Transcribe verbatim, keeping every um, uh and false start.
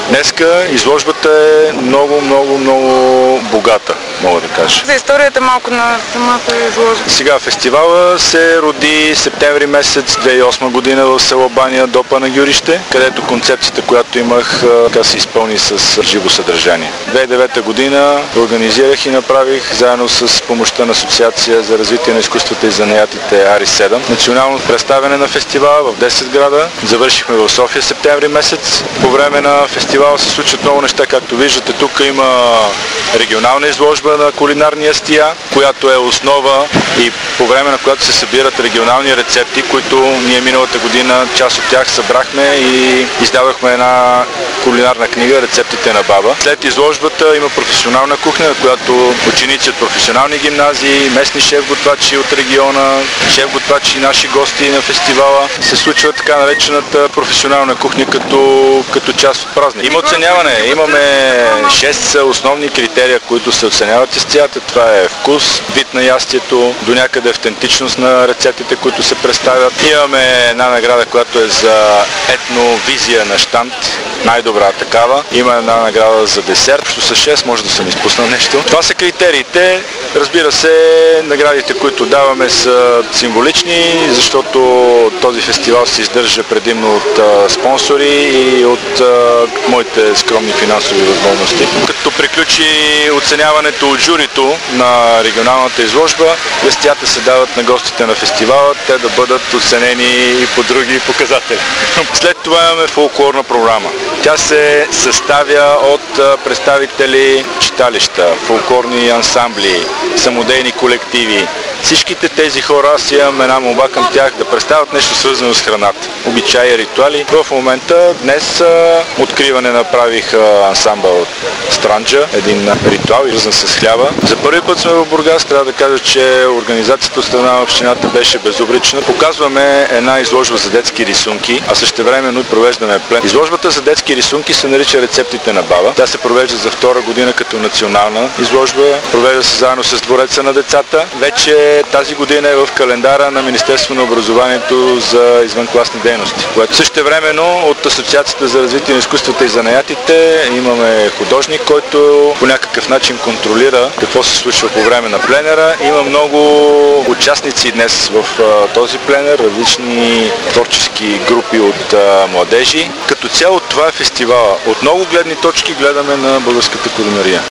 Днеска изложбата е много, много, много богата, мога да кажа. За историята малко на самата изложба. Сега фестивала се роди септември месец две хиляди и осма година в село Баня до Панагюрище, където концепцията, която имах, така се изпълни с живо съдържание. две хиляди и девета година организирах и направих, заедно с помощта на Асоциация за развитие на изкуствата и занаятите Ари седем, национално представяне на фестивала в десет града. Завършихме в София септември месец. По време на фестивала се случват много неща, както виждате. Тук има регионална изложба на кулинарни ястия, която е основа и по време на която се събират регионални рецепти, които ние миналата година част от тях събрахме и издавахме една кулинарна книга "Рецептите на баба". След изложбата има професионална кухня, на която ученици от професионални гимназии, местни шеф-готвачи от региона, шеф-готвачи и наши гости на фестивала се случва така наречената професионална кухня като, като част от празник. Има оценяване. Имаме шест основни критерия, които се оценяват ястията. Това е вкус, вид на ястието, до някъде автентичност на рецептите, които се представят. Имаме една награда, която е за етновизия на щанд, най-добра такава. Има една награда за десерт, защото са шест, може да съм изпуснал нещо. Това са критериите. Разбира се, наградите, които даваме, са символични, защото този фестивал се издържа предимно от а, спонсори и от а, моите скромни финансови възможности. Като приключи оценяването от журито на регионалната изложба, ястията се дават на гостите на фестивала, те да бъдат оценени и по други показатели. След това имаме фолклорна програма. Тя се съставя от представители читалища, фолклорни ансамбли, самодейни колективи. Всичките тези хора, аз имам една молба към тях да представят нещо свързано с храната. Обичаи, ритуали. В момента днес а, откриване направих а, ансамбъл от Странджа, един ритуал, свързан с хляба. За първи път сме в Бургас, трябва да кажа, че организацията от страна на общината беше безупречна. Показваме една изложба за детски рисунки, а същевременно и провеждаме плен. Изложбата за детски рисунки се нарича "Рецептите на баба". Тя се провежда за втора година като национална изложба. Провежда се заедно с Двореца на децата. Вече тази година е в календара на Министерството на образованието за извънкласни дейности, което същевременно от Асоциацията за развитие на изкуствата и занаятите имаме художник, който по някакъв начин контролира какво се случва по време на пленера. Има много участници днес в а, този пленер, различни творчески групи от а, младежи. Като цяло това е фестивала. От много гледни точки гледаме на българската кулинария.